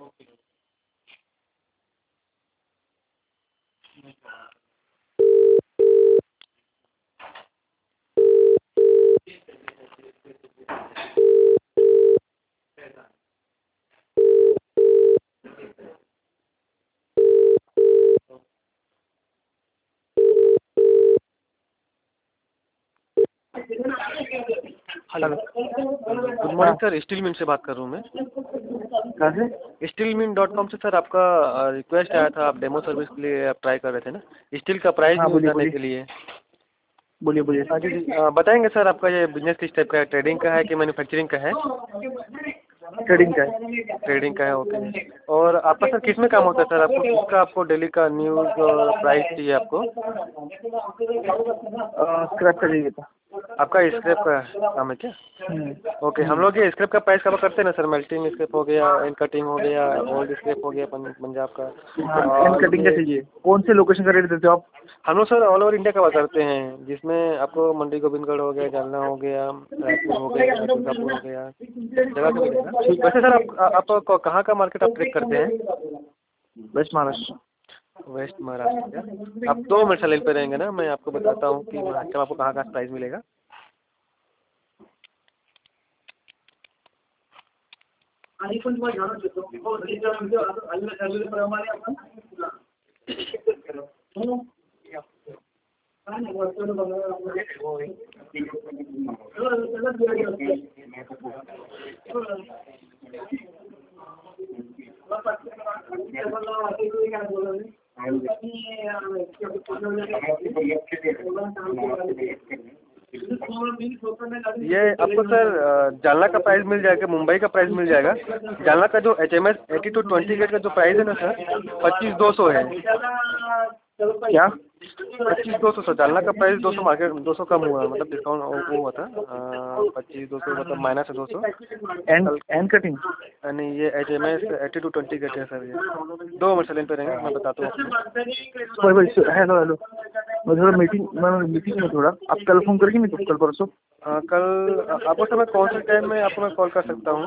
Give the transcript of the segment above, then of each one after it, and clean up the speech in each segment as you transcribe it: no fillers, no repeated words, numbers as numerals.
Hello, good morning sir, steel mill से बात कर रहा हूँ मैं। कहाँ से? स्टीलमिल.com से सर आपका रिक्वेस्ट आया था, आप डेमो सर्विस के लिए आप ट्राई कर रहे थे ना, स्टील का प्राइस हाँ, बोलिए जानने बोलिए के लिए। बोलिए बोलिए। हाँ जी जी, बताएंगे सर आपका ये बिजनेस किस टाइप का है, ट्रेडिंग का है कि मैन्युफैक्चरिंग का है? ट्रेडिंग का है। ट्रेडिंग का है, ओके। और आपका सर किस में काम होता है सर, आपको किसका, आपको डेली का न्यूज़ और प्राइस चाहिए आपको? स्क्रैप का चाहिए था। आपका स्क्रैप का काम है क्या? ओके, हम लोग ये स्क्रैप का प्राइस कवर करते हैं ना सर, मेल्टिंग स्क्रैप हो गया, इन कटिंग हो गया, ओल्ड स्क्रैप हो गया पंजाब का। हाँ, एंड कटिंग का चाहिए। कौन से लोकेशन का रेट देते हो आप? हम लोग sir all over India cover करते हैं, जिसमें आपको मंडी गोविंदगढ़ हो गया, जालना हो गया, रायपुर हो गया, दुर्गापुर हो गया, जगह का मिलेगा। वैसे सर आप कहाँ का मार्केट आप ट्रेक करते हैं? वेस्ट महाराष्ट्र। वेस्ट महाराष्ट्र क्या? आप 2 मिनट से लाइन पे रहेंगे ना, मैं आपको बताता हूँ कि महाराष्ट्र में आपको कहाँ कहाँ प्राइस मिलेगा। ये आपको सर जालना का प्राइस मिल जाएगा, मुंबई का प्राइस मिल जाएगा। जालना का जो HMS 80-20 गेट का जो प्राइस है ना सर, 25,200 है। क्या? 25,200 सर, जालना का प्राइस 200 मार्केट 200 कम हुआ, मतलब डिस्काउंट वो हुआ था। 25,200 मतलब माइनस है 200। And cutting? नहीं, ये HMS 80-20 गेट है सर। ये 2 मिनट से लाइन पे रहेंगे, मैं बताता हूँ आपको। हेलो हेलो, मैं थोड़ा मीटिंग में थोड़ा, आप कल फोन करेंगे नहीं तो कल परसों? कल आपको सर मैं कौन से टाइम में आपको मैं कॉल कर सकता हूँ?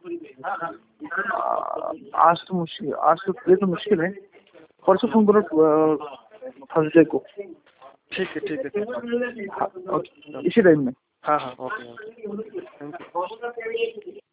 आज तो ये तो मुश्किल है, परसों फोन करो, थर्सडे को। ठीक है ठीक है। हाँ, ओके, इसी टाइम में। हाँ हाँ, ओके ओके, थैंक यू।